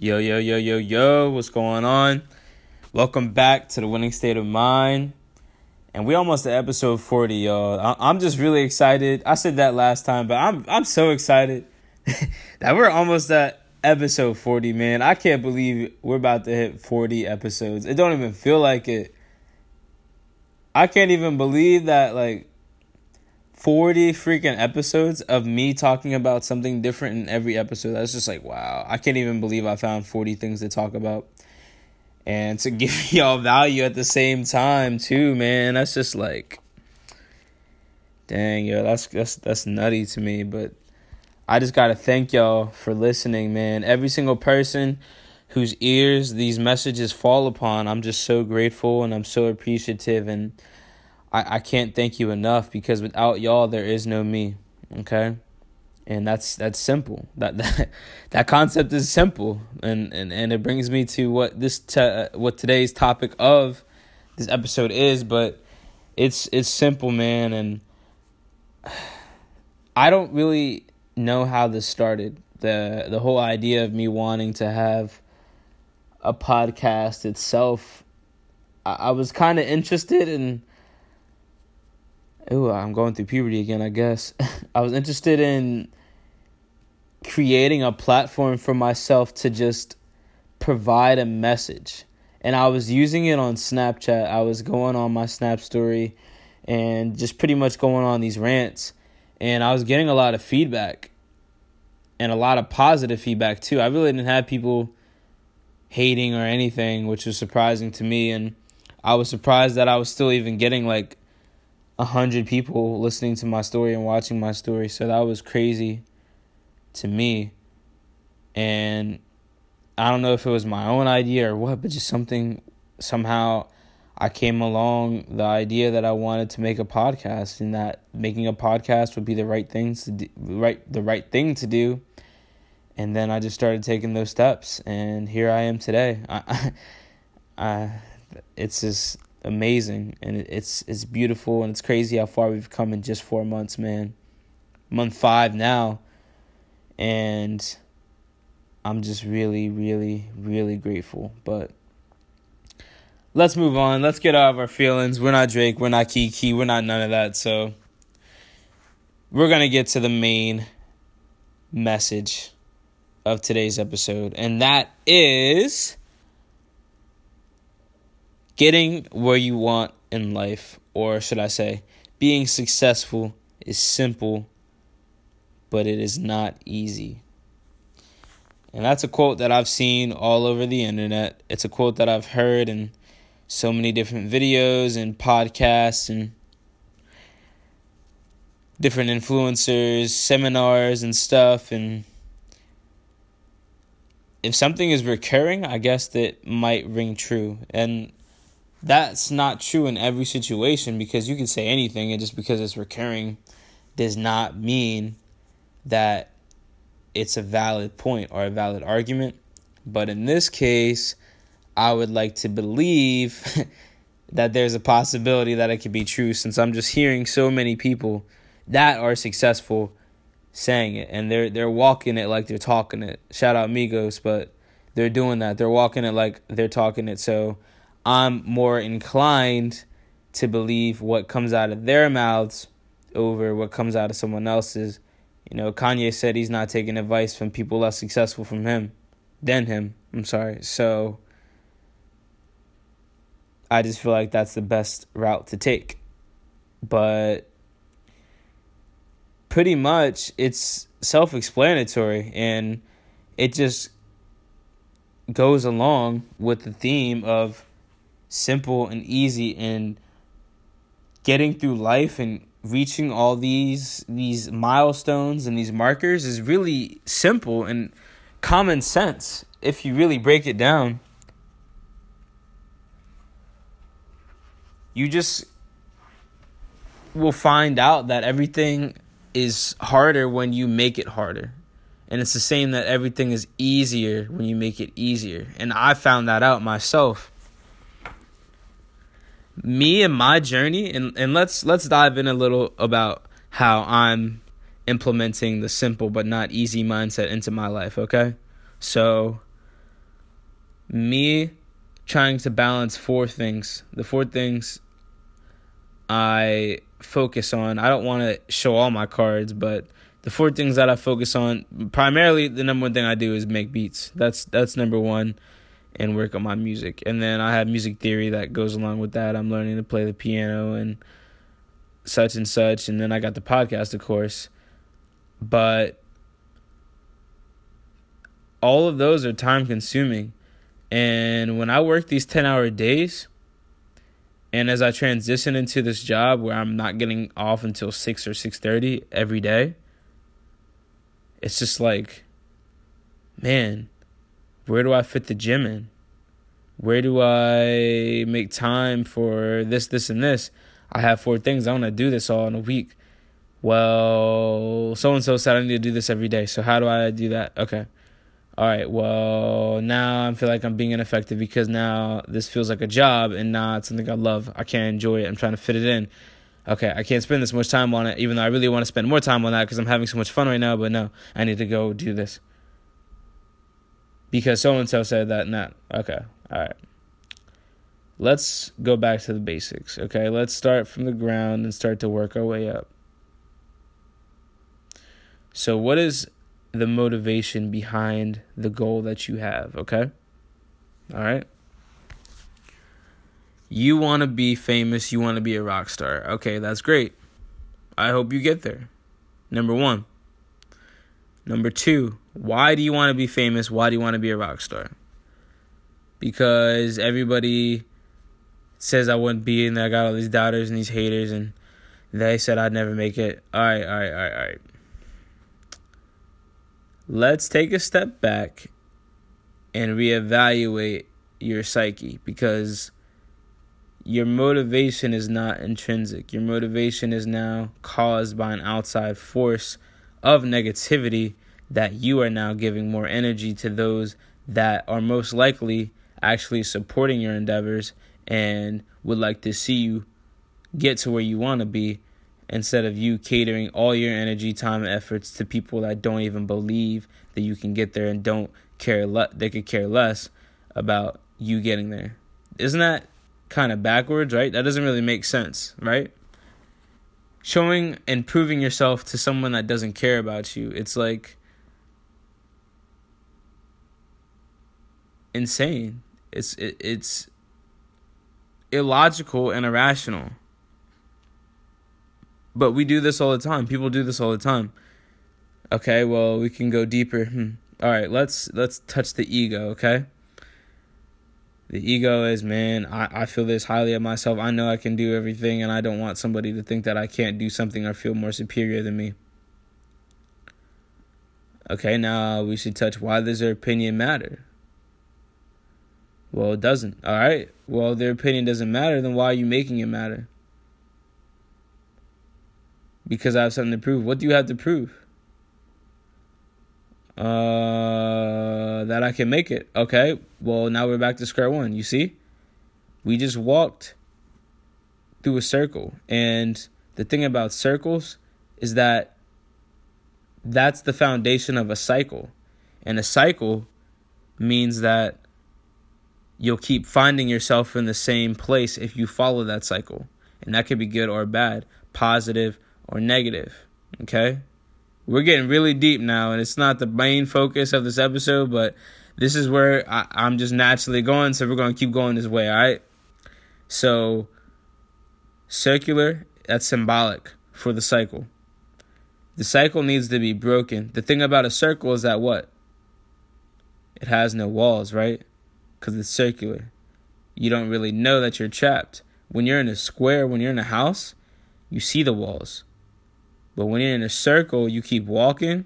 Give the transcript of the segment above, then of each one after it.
Yo, yo, yo, yo, yo, what's going on? Welcome back to the Winning State of Mind. And we almost at episode 40, y'all. I'm just really excited. I said that last time, but I'm so excited that we're almost at episode 40, man. I can't believe we're about to hit 40 episodes. It don't even feel like it. I can't even believe that, 40 freaking episodes of me talking about something different in every episode. That's just wow. I can't even believe I found 40 things to talk about. And to give y'all value at the same time, too, man. That's just dang, yo, that's nutty to me. But I just got to thank y'all for listening, man. Every single person whose ears these messages fall upon, I'm just so grateful and I'm so appreciative. And I can't thank you enough, because without y'all, there is no me, okay? And that's simple. That concept is simple, and it brings me to what today's topic of this episode is. But it's simple, man, and I don't really know how this started. The whole idea of me wanting to have a podcast itself, I was kind of interested in. Ooh, I'm going through puberty again, I guess. I was interested in creating a platform for myself to just provide a message. And I was using it on Snapchat. I was going on my Snap story and just pretty much going on these rants. And I was getting a lot of feedback and a lot of positive feedback too. I really didn't have people hating or anything, which was surprising to me. And I was surprised that I was still even getting 100 people listening to my story and watching my story. So that was crazy to me. And I don't know if it was my own idea or what, but just somehow I came along the idea that I wanted to make a podcast, and that making a podcast would be the right thing to do. And then I just started taking those steps, and here I am today. It's just amazing, and it's beautiful, and it's crazy how far we've come in just 4 months, man. Month 5 now, and I'm just really, really, really grateful. But let's move on. Let's get out of our feelings. We're not Drake. We're not Kiki. We're not none of that. So we're going to get to the main message of today's episode, and that is getting where you want in life, or should I say, being successful is simple, but it is not easy. And that's a quote that I've seen all over the internet. It's a quote that I've heard in so many different videos and podcasts and different influencers, seminars and stuff. And if something is recurring, I guess that might ring true. And that's not true in every situation, because you can say anything, and just because it's recurring does not mean that it's a valid point or a valid argument. But in this case, I would like to believe that there's a possibility that it could be true, since I'm just hearing so many people that are successful saying it, and they're walking it like they're talking it. Shout out Migos, but they're doing that. They're walking it like they're talking it. So I'm more inclined to believe what comes out of their mouths over what comes out of someone else's. You know, Kanye said he's not taking advice from people less successful than him. So I just feel like that's the best route to take. But pretty much it's self-explanatory, and it just goes along with the theme of simple and easy, and getting through life and reaching all these milestones and these markers is really simple and common sense if you really break it down. You just will find out that everything is harder when you make it harder. And it's the same that everything is easier when you make it easier. And I found that out myself. Me and my journey, and let's dive in a little about how I'm implementing the simple but not easy mindset into my life, okay? So me trying to balance four things. The four things I focus on. I don't want to show all my cards, but the four things that I focus on, primarily the number one thing I do is make beats. That's number one, and work on my music. And then I have music theory that goes along with that. I'm learning to play the piano and such and such. And then I got the podcast, of course. But all of those are time consuming. And when I work these 10-hour days, and as I transition into this job where I'm not getting off until 6 or 6:30 every day, it's just like, man, where do I fit the gym in? Where do I make time for this, and this? I have four things. I want to do this all in a week. Well, so-and-so said I need to do this every day. So how do I do that? Okay. All right, well, now I feel like I'm being ineffective because now this feels like a job and now it's something I love. I can't enjoy it. I'm trying to fit it in. Okay, I can't spend this much time on it, even though I really want to spend more time on that because I'm having so much fun right now. But no, I need to go do this because so-and-so said that. Nah, okay, all right. Let's go back to the basics, okay? Let's start from the ground and start to work our way up. So what is the motivation behind the goal that you have, okay? All right? You want to be famous. You want to be a rock star. Okay, that's great. I hope you get there. Number one. Number two, why do you want to be famous? Why do you want to be a rock star? Because everybody says I wouldn't be, and I got all these doubters and these haters, and they said I'd never make it. All right. Let's take a step back and reevaluate your psyche, because your motivation is not intrinsic. Your motivation is now caused by an outside force of negativity that you are now giving more energy to those that are most likely actually supporting your endeavors and would like to see you get to where you want to be, instead of you catering all your energy, time, and efforts to people that don't even believe that you can get there and don't care. They could care less about you getting there. Isn't that kind of backwards, right? That doesn't really make sense, right? Showing and proving yourself to someone that doesn't care about you, it's like insane. It's illogical and irrational. But we do this all the time. People do this all the time. Okay, well, we can go deeper. All right, let's touch the ego, okay? The ego is, man, I feel this highly of myself. I know I can do everything, and I don't want somebody to think that I can't do something or feel more superior than me. Okay, now we should touch, why does their opinion matter? Well, it doesn't. All right, well, their opinion doesn't matter, then why are you making it matter? Because I have something to prove. What do you have to prove? That I can make it. Okay, well, now we're back to square one. You see? We just walked through a circle. And the thing about circles is that that's the foundation of a cycle. And a cycle means that you'll keep finding yourself in the same place if you follow that cycle. And that could be good or bad, positive or negative, okay? We're getting really deep now, and it's not the main focus of this episode, but this is where I'm just naturally going, so we're going to keep going this way, all right? So, circular, that's symbolic for the cycle. The cycle needs to be broken. The thing about a circle is that what? It has no walls, right? Because it's circular. You don't really know that you're trapped. When you're in a square, when you're in a house, you see the walls. But when you're in a circle, you keep walking,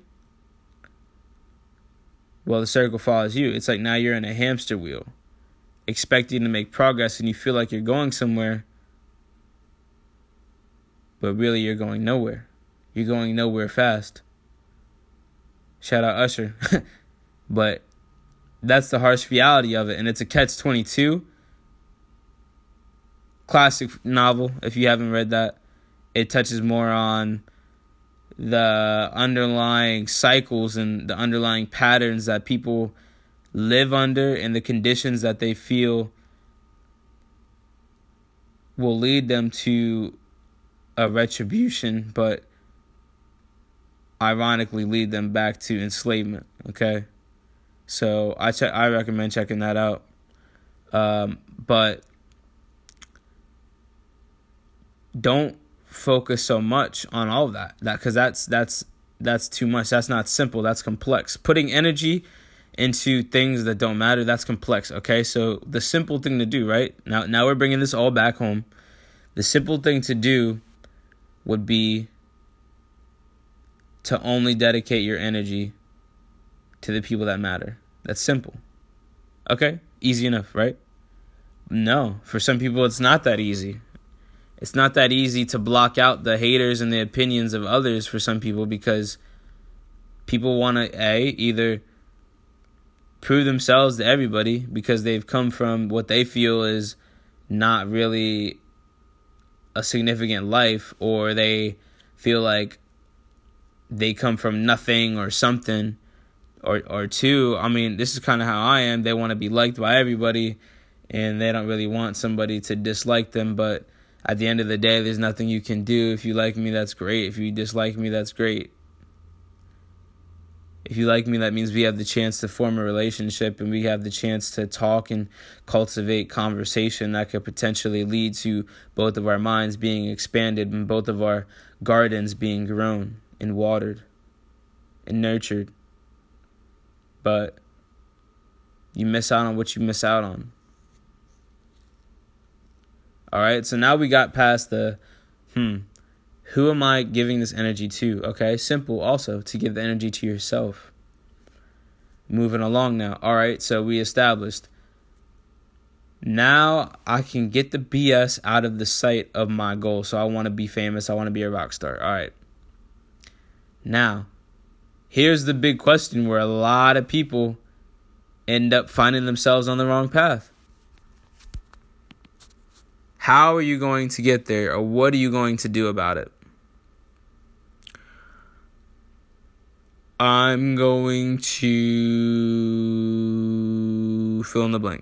well, the circle follows you. It's like now you're in a hamster wheel, expecting to make progress, and you feel like you're going somewhere, but really you're going nowhere. You're going nowhere fast. Shout out Usher. But that's the harsh reality of it, and it's a catch-22. Classic novel, if you haven't read that. It touches more on the underlying cycles and the underlying patterns that people live under and the conditions that they feel will lead them to a retribution, but ironically lead them back to enslavement, okay? So I recommend checking that out. But don't focus so much on all of that because that's too much. That's not simple. That's complex. Putting energy into things that don't matter, that's complex, okay? So the simple thing to do, right? Now we're bringing this all back home. The simple thing to do would be to only dedicate your energy to the people that matter. That's simple. Okay? Easy enough, right? No, for some people it's not that easy. It's not that easy to block out the haters and the opinions of others for some people, because people want to either prove themselves to everybody because they've come from what they feel is not really a significant life, or they feel like they come from nothing or something, or two, I mean, this is kind of how I am. They want to be liked by everybody, and they don't really want somebody to dislike them. But at the end of the day, there's nothing you can do. If you like me, that's great. If you dislike me, that's great. If you like me, that means we have the chance to form a relationship, and we have the chance to talk and cultivate conversation that could potentially lead to both of our minds being expanded and both of our gardens being grown and watered and nurtured. But you miss out on what you miss out on. All right, so now we got past the, who am I giving this energy to? Okay, simple also to give the energy to yourself. Moving along now. All right, so we established. Now I can get the BS out of the sight of my goal. So I want to be famous. I want to be a rock star. All right. Now, here's the big question where a lot of people end up finding themselves on the wrong path. How are you going to get there, or what are you going to do about it? I'm going to fill in the blank.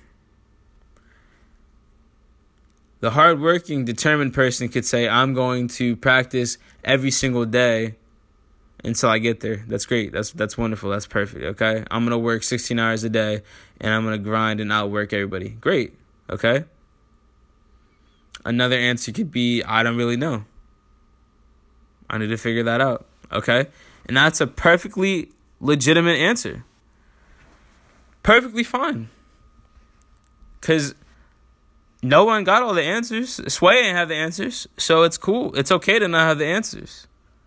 The hardworking, determined person could say, I'm going to practice every single day until I get there. That's great. That's wonderful. That's perfect. Okay. I'm going to work 16 hours a day and I'm going to grind and outwork everybody. Great. Okay. Another answer could be, I don't really know. I need to figure that out. Okay. And that's a perfectly legitimate answer. Perfectly fine. Because no one got all the answers. Sway ain't have the answers. So it's cool. It's okay to not have the answers.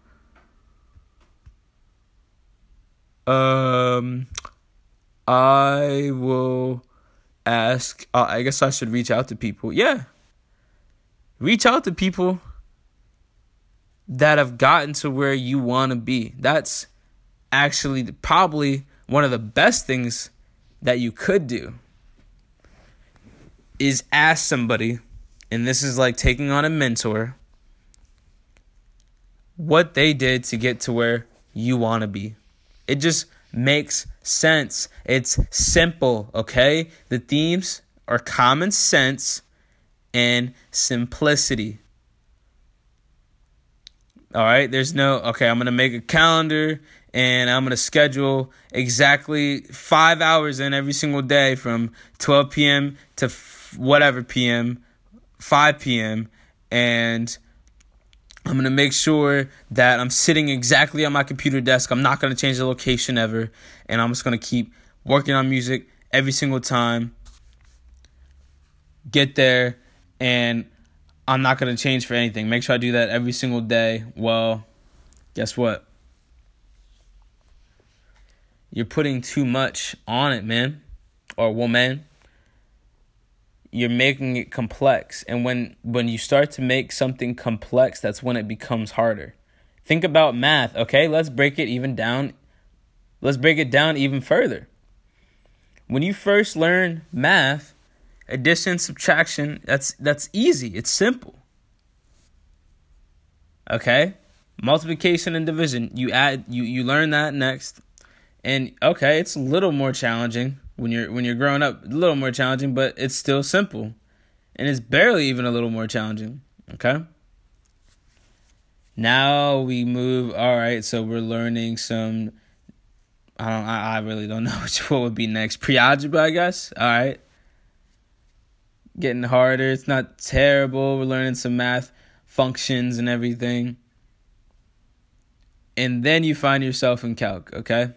I will ask. I guess I should reach out to people. Yeah. Reach out to people that have gotten to where you want to be. That's actually probably one of the best things that you could do, is ask somebody, and this is like taking on a mentor, what they did to get to where you want to be. It just makes sense. It's simple, okay? The themes are common sense and simplicity. All right, there's no, okay, I'm going to make a calendar and I'm going to schedule exactly 5 hours in every single day from 12 p.m. to whatever p.m., 5 p.m., and I'm going to make sure that I'm sitting exactly on my computer desk. I'm not going to change the location ever, and I'm just going to keep working on music every single time. Get there, and I'm not going to change for anything. Make sure I do that every single day. Well, guess what? You're putting too much on it, man, or woman. You're making it complex. And when you start to make something complex, that's when it becomes harder. Think about math, okay? Let's break it down even further. When you first learn math, addition, subtraction, that's easy. It's simple. Okay? Multiplication and division. You learn that next. And okay, it's a little more challenging when you're growing up, a little more challenging, but it's still simple. And it's barely even a little more challenging. Okay? Now we move, all right, so we're learning some, I really don't know what would be next. Pre-algebra, I guess. All right. Getting harder. It's not terrible. We're learning some math functions and everything. And then you find yourself in calc, okay?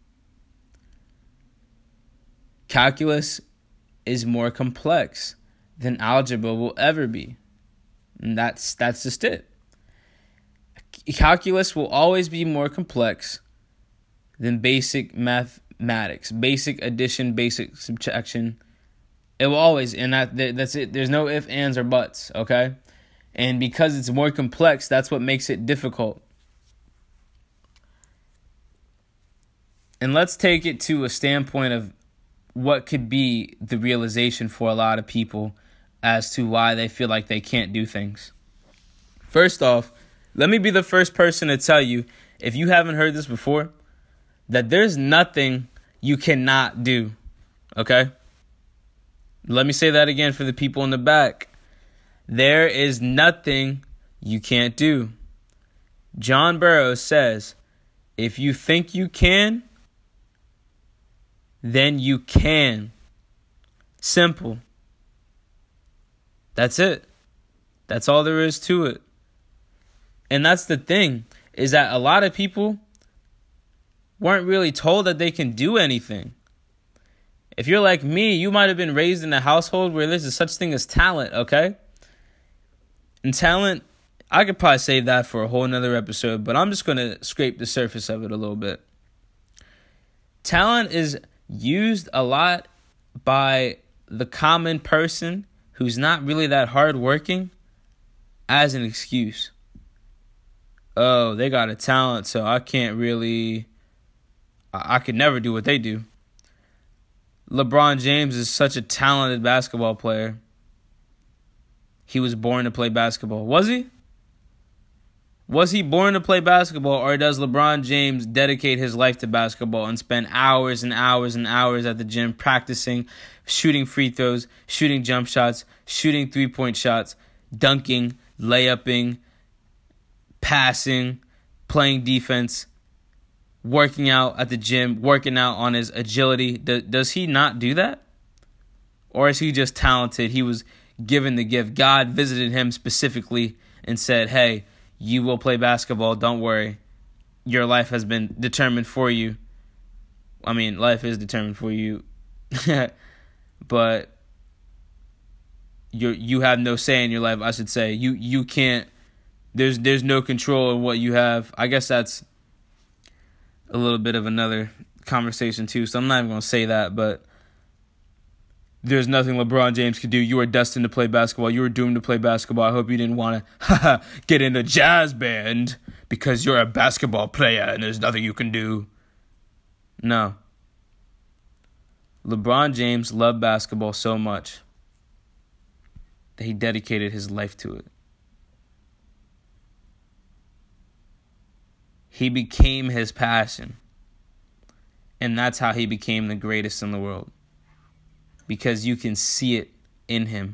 Calculus is more complex than algebra will ever be. And that's just it. Calculus will always be more complex than basic mathematics, basic addition, basic subtraction. It will always, and that's it. There's no ifs, ands, or buts, okay? And because it's more complex, that's what makes it difficult. And let's take it to a standpoint of what could be the realization for a lot of people as to why they feel like they can't do things. First off, let me be the first person to tell you, if you haven't heard this before, that there's nothing you cannot do, okay? Let me say that again for the people in the back. There is nothing you can't do. John Burroughs says, if you think you can, then you can. Simple. That's it. That's all there is to it. And that's the thing, is that a lot of people weren't really told that they can do anything. If you're like me, you might have been raised in a household where there's such thing as talent, okay? And talent, I could probably save that for a whole nother episode, but I'm just going to scrape the surface of it a little bit. Talent is used a lot by the common person who's not really that hardworking as an excuse. Oh, they got a talent, so I could never do what they do. LeBron James is such a talented basketball player. He was born to play basketball. Was he? Was he born to play basketball, or does LeBron James dedicate his life to basketball and spend hours and hours and hours at the gym practicing, shooting free throws, shooting jump shots, shooting three-point shots, dunking, layupping, passing, playing defense, working out at the gym, working out on his agility? Does he not do that? Or is he just talented? He was given the gift. God visited him specifically and said, hey, you will play basketball. Don't worry. Your life has been determined for you. I mean, life is determined for you. But you have no say in your life, I should say. You can't. There's no control in what you have. I guess that's a little bit of another conversation too, so I'm not even going to say that, but there's nothing LeBron James could do. You are destined to play basketball. You were doomed to play basketball. I hope you didn't want to get in a jazz band because you're a basketball player and there's nothing you can do. No. LeBron James loved basketball so much that he dedicated his life to it. He became his passion. And that's how he became the greatest in the world. Because you can see it in him.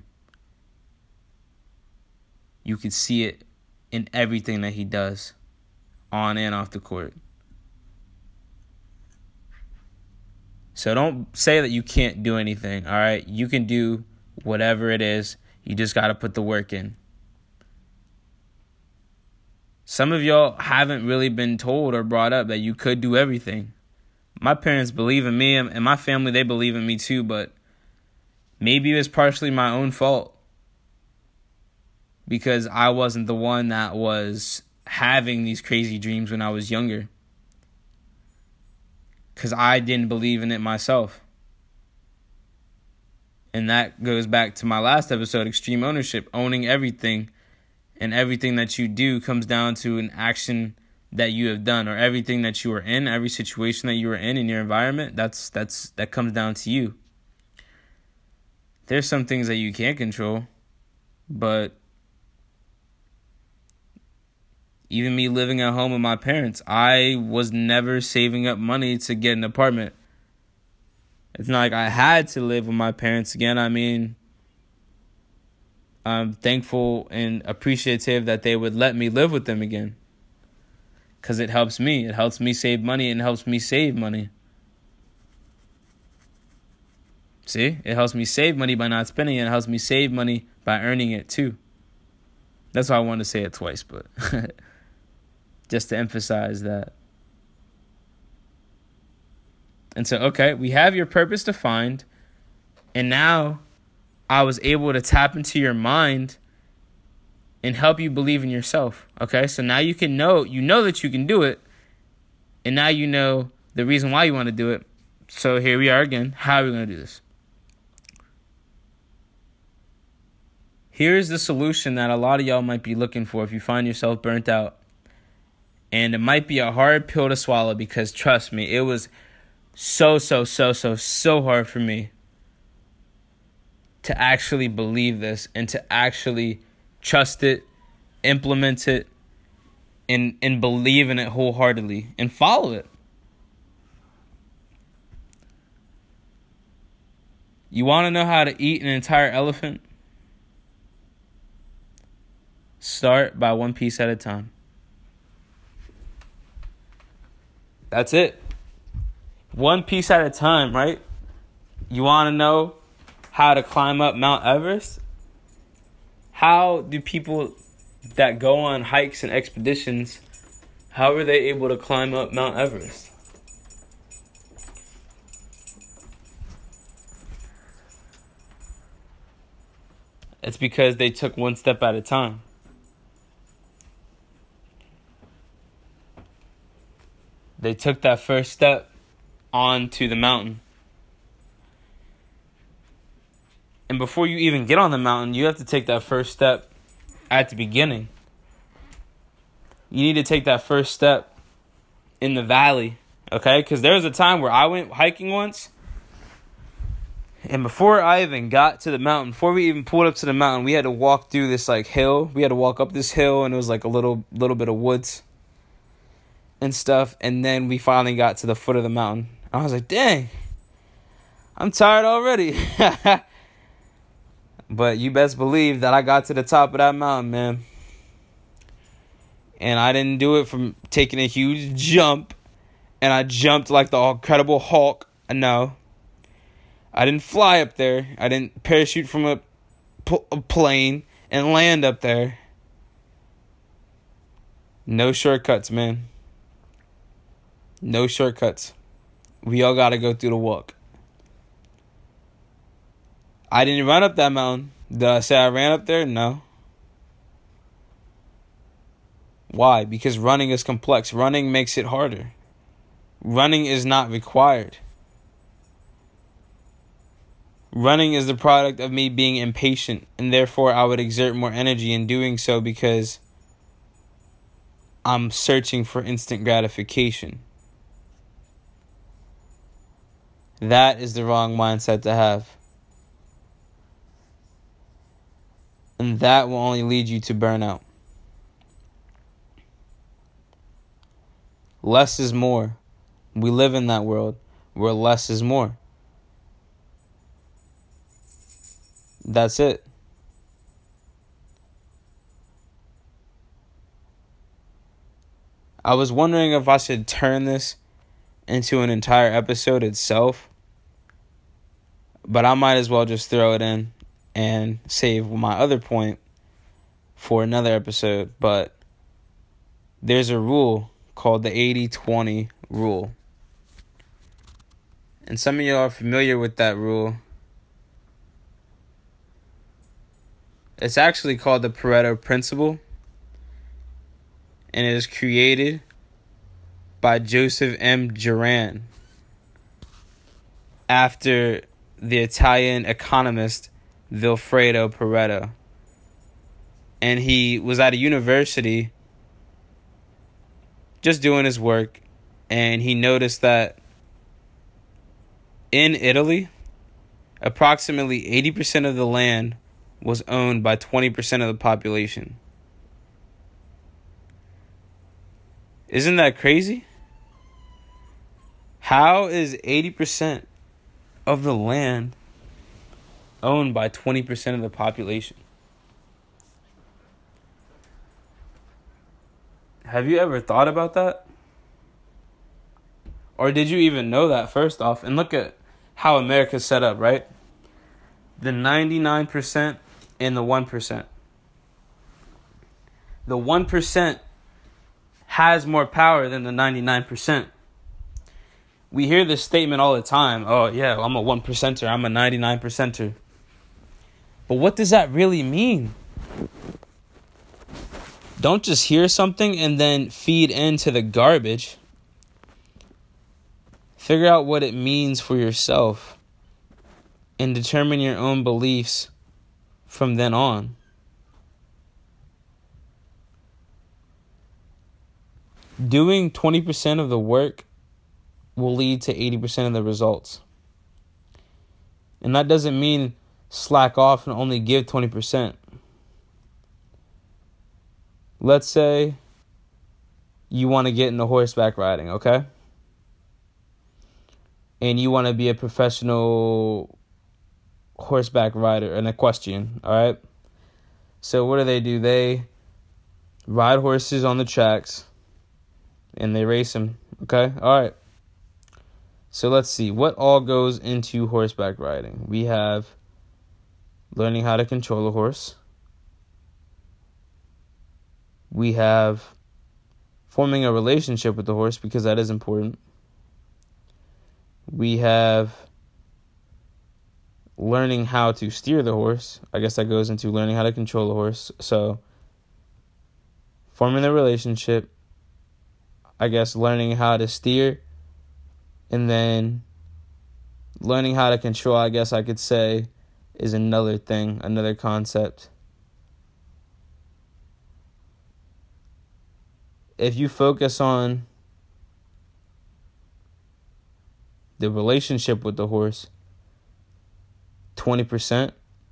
You can see it in everything that he does, on and off the court. So don't say that you can't do anything, all right? You can do whatever it is. You just got to put the work in. Some of y'all haven't really been told or brought up that you could do everything. My parents believe in me, and my family, they believe in me too, but maybe it was partially my own fault because I wasn't the one that was having these crazy dreams when I was younger, because I didn't believe in it myself. And that goes back to my last episode, extreme ownership, owning everything. And everything that you do comes down to an action that you have done, or everything that you are in, every situation that you are in your environment, that comes down to you. There's some things that you can't control, but Even me living at home with my parents, I was never saving up money to get an apartment. It's not like I had to live with my parents again. I mean, I'm thankful and appreciative that they would let me live with them again. Because it helps me. It helps me save money and helps me save money. See? It helps me save money by not spending it. It helps me save money by earning it too. That's why I wanted to say it twice, but just to emphasize that. And so, okay, we have your purpose defined. And now I was able to tap into your mind and help you believe in yourself. Okay, so now you know that you can do it. And now you know the reason why you want to do it. So here we are again. How are we going to do this? Here's the solution that a lot of y'all might be looking for if you find yourself burnt out. And it might be a hard pill to swallow because, trust me, it was so hard for me to actually believe this and to actually trust it, implement it, and believe in it wholeheartedly and follow it. You want to know how to eat an entire elephant? Start by one piece at a time. That's it. One piece at a time, right? You want to know how to climb up Mount Everest? How do people that go on hikes and expeditions, how are they able to climb up Mount Everest? It's because they took one step at a time. They took that first step onto the mountain. And before you even get on the mountain, you have to take that first step at the beginning. You need to take that first step in the valley, okay? Because there was a time where I went hiking once, and before I even got to the mountain, before we even pulled up to the mountain, we had to walk through this like hill. We had to walk up this hill, and it was like a little bit of woods and stuff. And then we finally got to the foot of the mountain. I was like, dang, I'm tired already. But you best believe that I got to the top of that mountain, man. And I didn't do it from taking a huge jump. And I jumped like the Incredible Hulk. No. I didn't fly up there. I didn't parachute from a plane and land up there. No shortcuts, man. No shortcuts. We all got to go through the walk. I didn't run up that mountain. Did I say I ran up there? No. Why? Because running is complex. Running makes it harder. Running is not required. Running is the product of me being impatient, and therefore I would exert more energy in doing so because I'm searching for instant gratification. That is the wrong mindset to have. And that will only lead you to burnout. Less is more. We live in that world where less is more. That's it. I was wondering if I should turn this into an entire episode itself, but I might as well just throw it in and save my other point for another episode. But there's a rule called the 80-20 rule. And some of you are familiar with that rule. It's actually called the Pareto Principle. And it is created by Joseph M. Juran after the Italian economist Vilfredo Pareto. And he was at a university just doing his work, and he noticed that in Italy, approximately 80% of the land was owned by 20% of the population. Isn't that crazy? How is 80% of the land owned by 20% of the population? Have you ever thought about that? Or did you even know that, first off? And look at how America's set up, right? The 99% and the 1%. The 1% has more power than the 99%. We hear this statement all the time. Oh, yeah, I'm a 1%er. I'm a 99%er. But what does that really mean? Don't just hear something and then feed into the garbage. Figure out what it means for yourself and determine your own beliefs from then on. Doing 20% of the work will lead to 80% of the results. And that doesn't mean slack off and only give 20%. Let's say you want to get into horseback riding, okay? And you want to be a professional horseback rider, an equestrian, all right? So what do? They ride horses on the tracks and they race them, okay? All right. So let's see. What all goes into horseback riding? We have learning how to control a horse. We have forming a relationship with the horse, because that is important. We have learning how to steer the horse. I guess that goes into learning how to control the horse. So forming the relationship, I guess learning how to steer, and then learning how to control, I guess I could say, is another thing, another concept. If you focus on the relationship with the horse, 20%,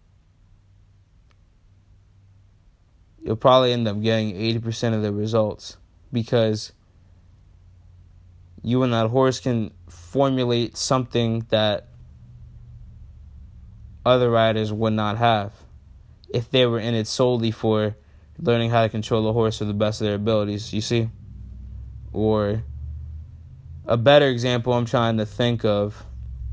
you'll probably end up getting 80% of the results, because you and that horse can formulate something that other riders would not have if they were in it solely for learning how to control the horse to the best of their abilities, you see? Or a better example I'm trying to think of,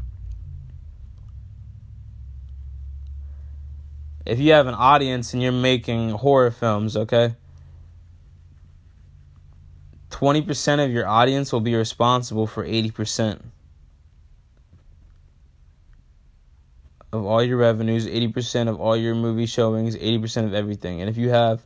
if you have an audience and you're making horror films, okay? 20% of your audience will be responsible for 80% of all your revenues, 80% of all your movie showings, 80% of everything. And if you have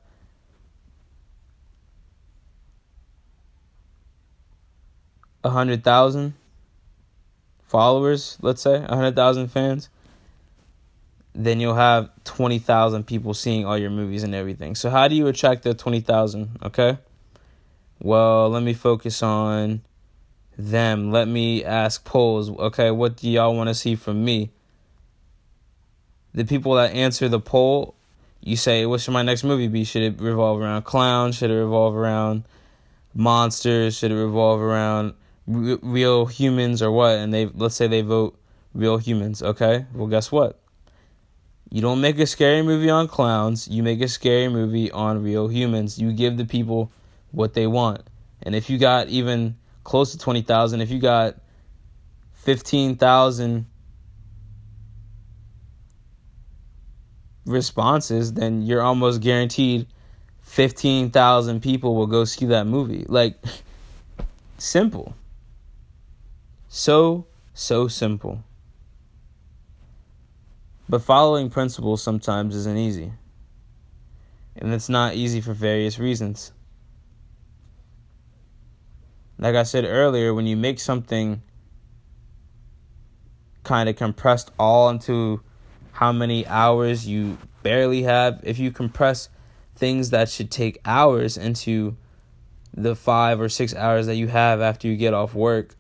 100,000 followers, let's say, 100,000 fans, then you'll have 20,000 people seeing all your movies and everything. So how do you attract the 20,000, okay? Well, let me focus on them. Let me ask polls. Okay, what do y'all want to see from me? The people that answer the poll, you say, what should my next movie be? Should it revolve around clowns? Should it revolve around monsters? Should it revolve around real humans or what? And let's say they vote real humans, okay? Well, guess what? You don't make a scary movie on clowns. You make a scary movie on real humans. You give the people what they want. And if you got even close to 20,000, if you got 15,000 responses, then you're almost guaranteed 15,000 people will go see that movie. Like, simple. So simple. But following principles sometimes isn't easy. And it's not easy for various reasons. Like I said earlier, when you make something kind of compressed all into how many hours you barely have, if you compress things that should take hours into the 5 or 6 hours that you have after you get off work,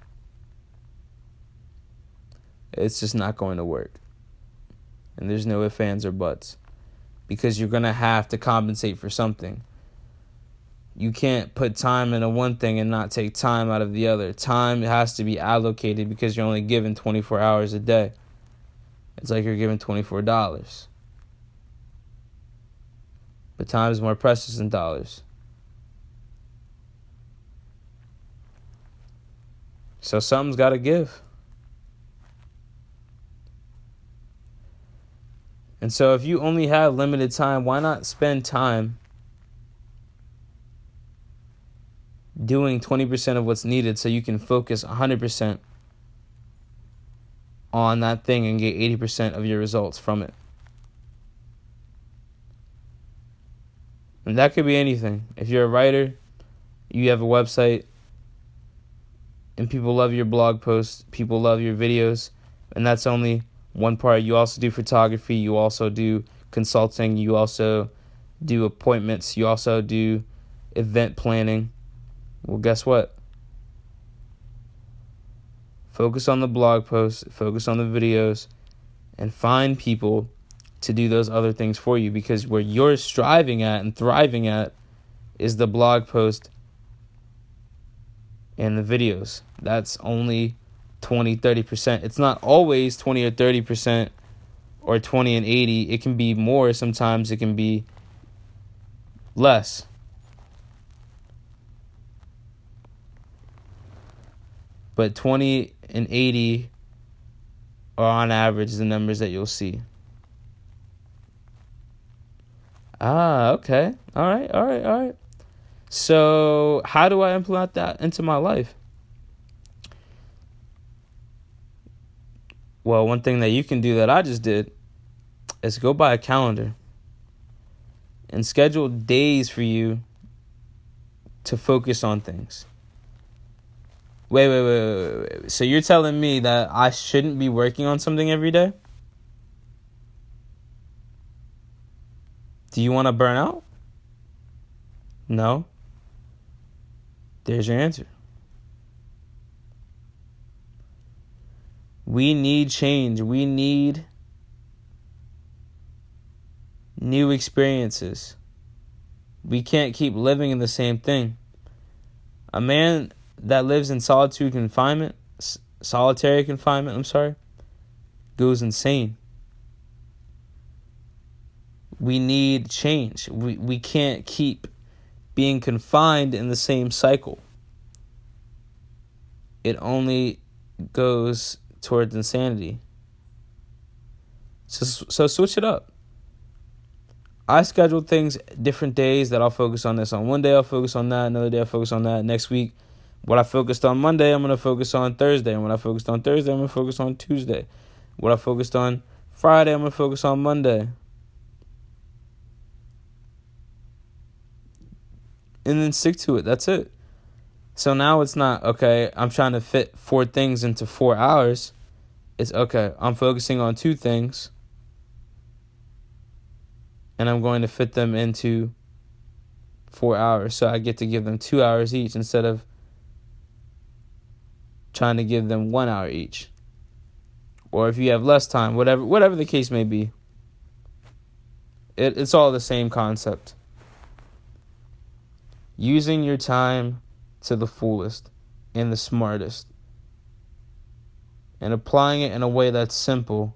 it's just not going to work. And there's no ifs, ands, or buts, because you're going to have to compensate for something. You can't put time into one thing and not take time out of the other. Time has to be allocated because you're only given 24 hours a day. It's like you're given $24. But time is more precious than dollars. So something's got to give. And so if you only have limited time, why not spend time doing 20% of what's needed so you can focus 100% on that thing and get 80% of your results from it? And that could be anything. If you're a writer, you have a website, and people love your blog posts, people love your videos, and that's only one part. You also do photography, you also do consulting, you also do appointments, you also do event planning. Well, guess what? Focus on the blog posts, focus on the videos, and find people to do those other things for you, because where you're striving at and thriving at is the blog post and the videos. That's only 20-30%. It's not always 20 or 30% or 20 and 80. It can be more. Sometimes it can be less. But 20 and 80 are on average the numbers that you'll see. Okay. All right. So how do I implement that into my life? Well, one thing that you can do that I just did is go buy a calendar and schedule days for you to focus on things. Wait. So you're telling me that I shouldn't be working on something every day? Do you want to burn out? No. There's your answer. We need change. We need new experiences. We can't keep living in the same thing. A man that lives in solitary confinement, goes insane. We need change. We can't keep being confined in the same cycle. It only goes towards insanity. So switch it up. I schedule things different days that I'll focus on this. On one day I'll focus on that. Another day I'll focus on that. Next week, what I focused on Monday, I'm going to focus on Thursday. And what I focused on Thursday, I'm going to focus on Tuesday. What I focused on Friday, I'm going to focus on Monday. And then stick to it. That's it. So now it's not, okay, I'm trying to fit 4 things into 4 hours. It's, okay, I'm focusing on 2 things. And I'm going to fit them into 4 hours. So I get to give them 2 hours each instead of trying to give them 1 hour each. Or if you have less time, whatever the case may be. It's all the same concept. Using your time to the fullest and the smartest. And applying it in a way that's simple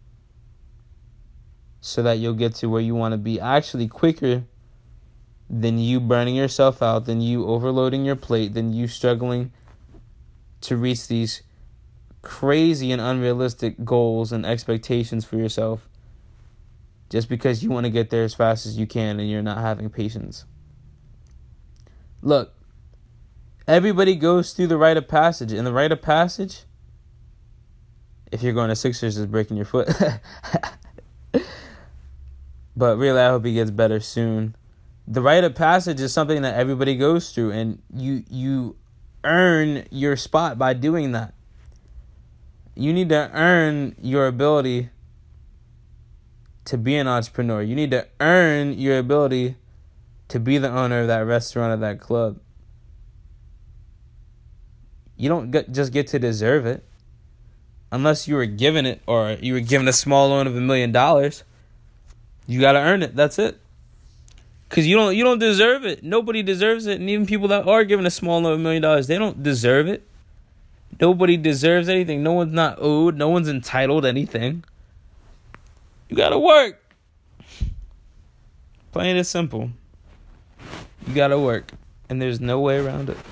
so that you'll get to where you want to be actually quicker than you burning yourself out, than you overloading your plate, than you struggling to reach these crazy and unrealistic goals and expectations for yourself just because you want to get there as fast as you can and you're not having patience. Look, everybody goes through the rite of passage. And the rite of passage, if you're going to Sixers, is breaking your foot. But really, I hope he gets better soon. The rite of passage is something that everybody goes through. And you earn your spot by doing that. You need to earn your ability to be an entrepreneur. You need to earn your ability to be the owner of that restaurant or that club. You don't just get to deserve it. Unless you were given it, or you were given a small loan of $1 million. You got to earn it. That's it. Because you don't deserve it. Nobody deserves it. And even people that are given a small $1 million, they don't deserve it. Nobody deserves anything. No one's not owed. No one's entitled to anything. You gotta work. Plain and simple. You gotta work. And there's no way around it.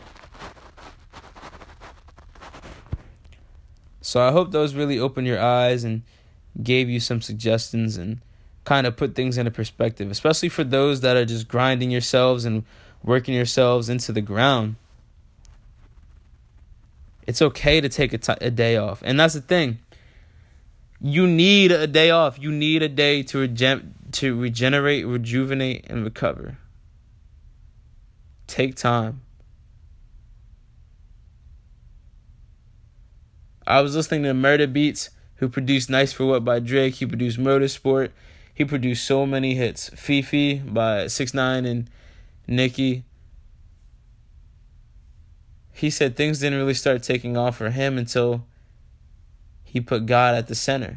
So I hope those really opened your eyes and gave you some suggestions and kind of put things into perspective, especially for those that are just grinding yourselves and working yourselves into the ground. It's okay to take a day off. And that's the thing. You need a day off. You need a day to regenerate, rejuvenate, and recover. Take time. I was listening to Murder Beats, who produced Nice for What by Drake. He produced Motorsport. He produced so many hits. Fifi by 6ix9ine and Nicki. He said things didn't really start taking off for him until he put God at the center.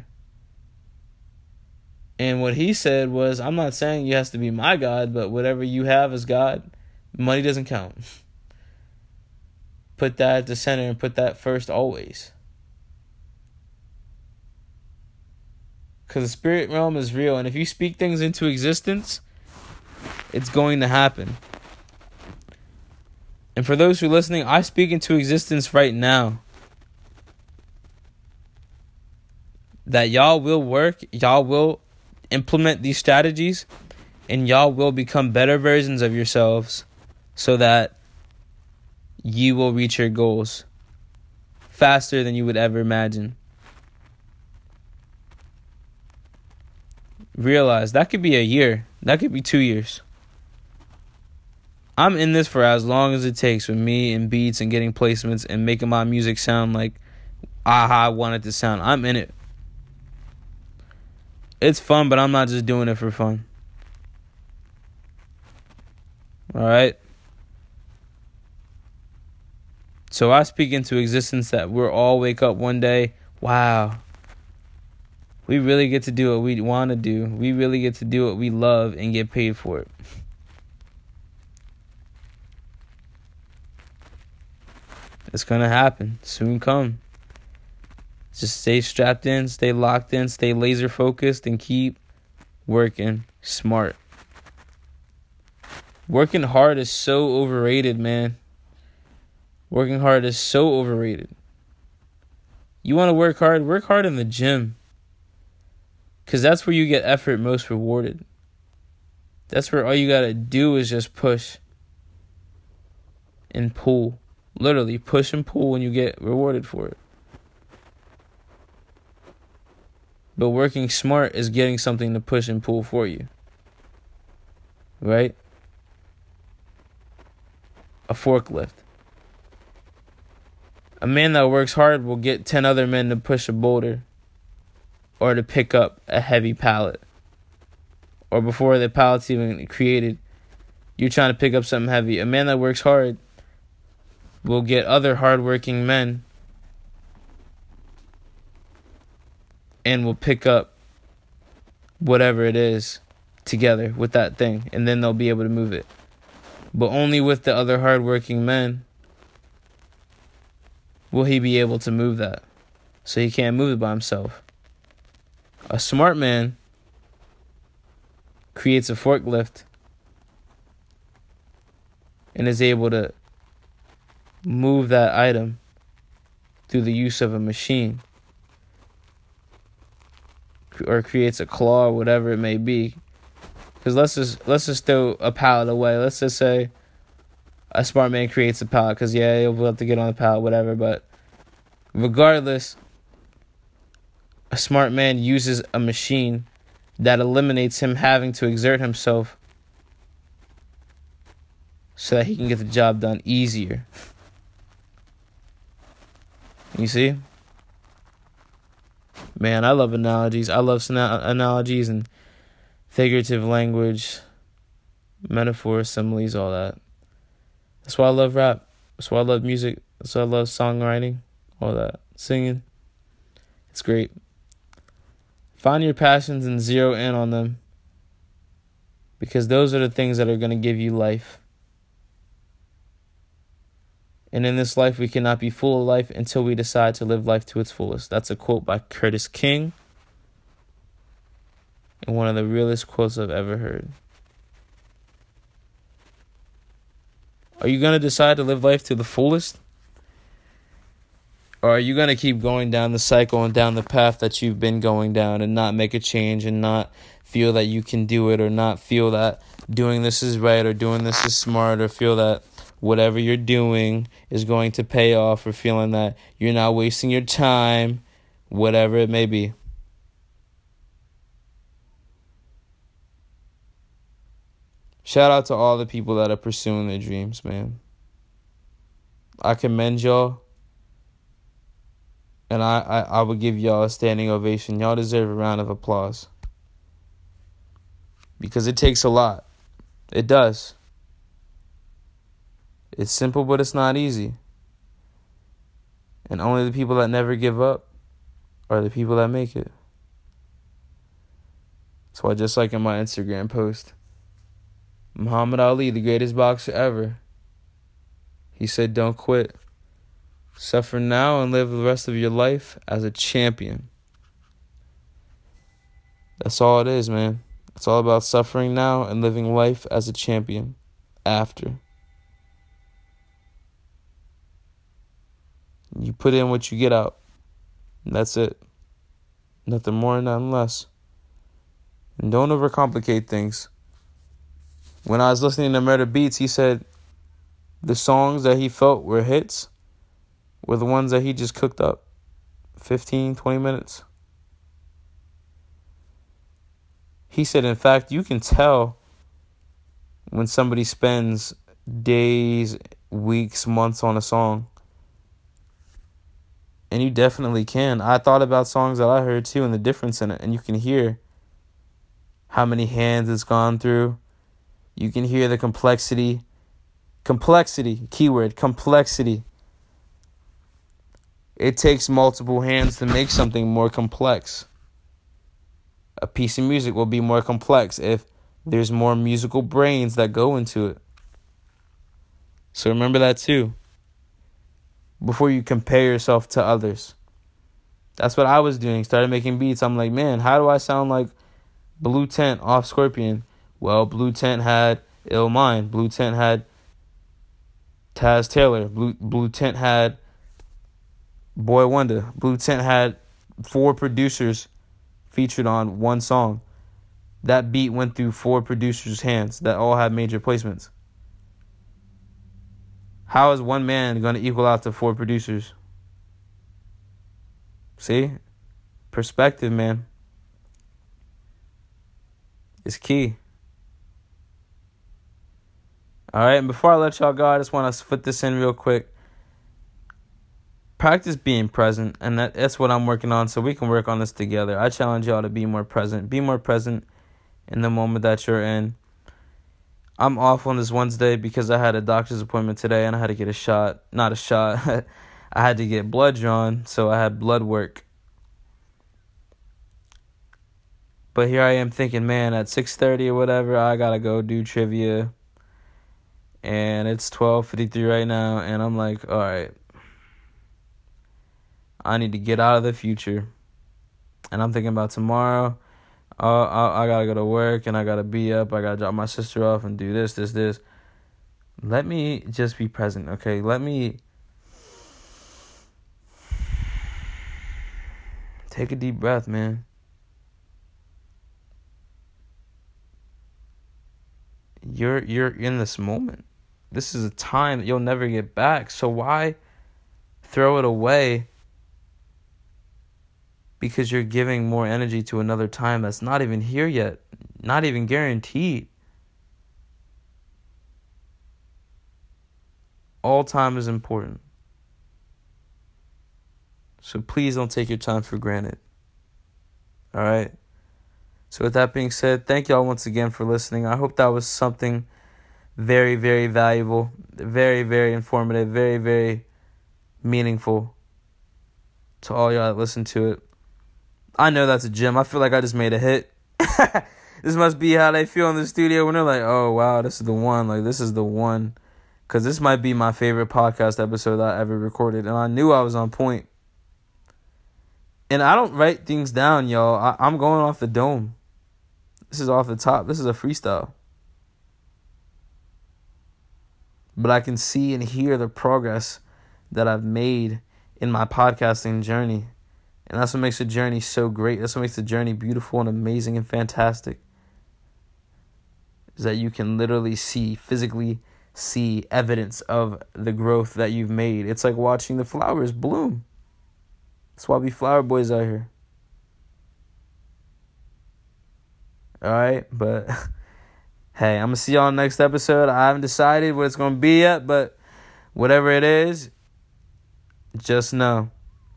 And what he said was, I'm not saying you have to be my God, but whatever you have as God, money doesn't count. Put that at the center and put that first always. Because the spirit realm is real. And if you speak things into existence, it's going to happen. And for those who are listening, I speak into existence right now that y'all will work, y'all will implement these strategies, and y'all will become better versions of yourselves so that you will reach your goals faster than you would ever imagine. Realize that could be a year. That could be 2 years. I'm in this for as long as it takes with me and beats and getting placements and making my music sound like how I want it to sound. I'm in it. It's fun, but I'm not just doing it for fun. Alright? So I speak into existence that we'll all wake up one day. Wow. We really get to do what we want to do. We really get to do what we love and get paid for it. It's going to happen. Soon come. Just stay strapped in, stay locked in, stay laser focused, and keep working smart. Working hard is so overrated, man. Working hard is so overrated. You want to work hard in the gym. Because that's where you get effort most rewarded. That's where all you got to do is just push and pull. Literally, push and pull and you get rewarded for it. But working smart is getting something to push and pull for you. Right? A forklift. A man that works hard will get 10 other men to push a boulder. Or to pick up a heavy pallet. Or before the pallet's even created, you're trying to pick up something heavy. A man that works hard will get other hardworking men and will pick up whatever it is together with that thing. And then they'll be able to move it. But only with the other hardworking men will he be able to move that. So he can't move it by himself. A smart man creates a forklift and is able to move that item through the use of a machine, or creates a claw or whatever it may be. Because let's just throw a pallet away. Let's just say a smart man creates a pallet because he'll be able to get on the pallet, whatever. But regardless, a smart man uses a machine that eliminates him having to exert himself so that he can get the job done easier. You see? Man, I love analogies. I love analogies and figurative language, metaphors, similes, all that. That's why I love rap. That's why I love music. That's why I love songwriting, all that. Singing. It's great. Find your passions and zero in on them. Because those are the things that are going to give you life. And in this life, we cannot be full of life until we decide to live life to its fullest. That's a quote by Curtis King. And one of the realest quotes I've ever heard. Are you going to decide to live life to the fullest? Or are you going to keep going down the cycle and down the path that you've been going down and not make a change and not feel that you can do it, or not feel that doing this is right or doing this is smart, or feel that whatever you're doing is going to pay off, or feeling that you're not wasting your time, whatever it may be? Shout out to all the people that are pursuing their dreams, man. I commend y'all. And I would give y'all a standing ovation. Y'all deserve a round of applause. Because it takes a lot. It does. It's simple, but it's not easy. And only the people that never give up are the people that make it. That's why, just like in my Instagram post, Muhammad Ali, the greatest boxer ever, he said, don't quit. Suffer now and live the rest of your life as a champion. That's all it is, man. It's all about suffering now and living life as a champion after. You put in what you get out. That's it. Nothing more, nothing less. And don't overcomplicate things. When I was listening to Murder Beats, he said the songs that he felt were hits were the ones that he just cooked up 15, 20 minutes. He said, in fact, you can tell when somebody spends days, weeks, months on a song. And you definitely can. I thought about songs that I heard too and the difference in it. And you can hear how many hands it's gone through. You can hear the complexity. Complexity, keyword, complexity. It takes multiple hands to make something more complex. A piece of music will be more complex if there's more musical brains that go into it. So remember that too, before you compare yourself to others. That's what I was doing. Started making beats. I'm like, man, how do I sound like Blue Tent off Scorpion? Well, Blue Tent had Ill Mind. Blue Tent had Taz Taylor. Blue Tent had Boy Wonder. Blue Tent had 4 producers featured on one song. That beat went through 4 producers' hands that all had major placements. How is one man going to equal out to 4 producers? See? Perspective, man, is key. All right, and before I let y'all go, I just want to fit this in real quick. Practice being present, and that's what I'm working on, so we can work on this together. I challenge y'all to be more present. Be more present in the moment that you're in. I'm off on this Wednesday because I had a doctor's appointment today, and I had to get a shot. Not a shot. I had to get blood drawn, so I had blood work. But here I am thinking, man, at 6:30 or whatever, I got to go do trivia. And it's 12:53 right now, and I'm like, all right, I need to get out of the future. And I'm thinking about tomorrow. I got to go to work, and I got to be up. I got to drop my sister off and do this. Let me just be present, okay? Let me take a deep breath, man. You're in this moment. This is a time that you'll never get back. So why throw it away because you're giving more energy to another time that's not even here yet, not even guaranteed? All time is important. So please don't take your time for granted. All right? So with that being said, thank y'all once again for listening. I hope that was something very, very valuable, very, very informative, very, very meaningful to all y'all that listen to it. I know that's a gem. I feel like I just made a hit. This must be how they feel in the studio when they're like, oh, wow, this is the one. Like, this is the one. Because this might be my favorite podcast episode that I ever recorded. And I knew I was on point. And I don't write things down, y'all. I'm going off the dome. This is off the top. This is a freestyle. But I can see and hear the progress that I've made in my podcasting journey. And that's what makes the journey so great. That's what makes the journey beautiful and amazing and fantastic. Is that you can literally physically see evidence of the growth that you've made. It's like watching the flowers bloom. That's why we flower boys out here. Alright, but hey, I'm going to see y'all next episode. I haven't decided what it's going to be yet, but whatever it is, just know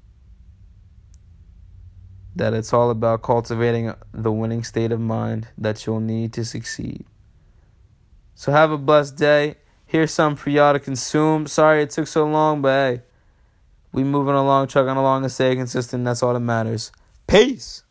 that it's all about cultivating the winning state of mind that you'll need to succeed. So have a blessed day. Here's something for y'all to consume. Sorry it took so long, but hey, we moving along, chugging along and staying consistent. That's all that matters. Peace.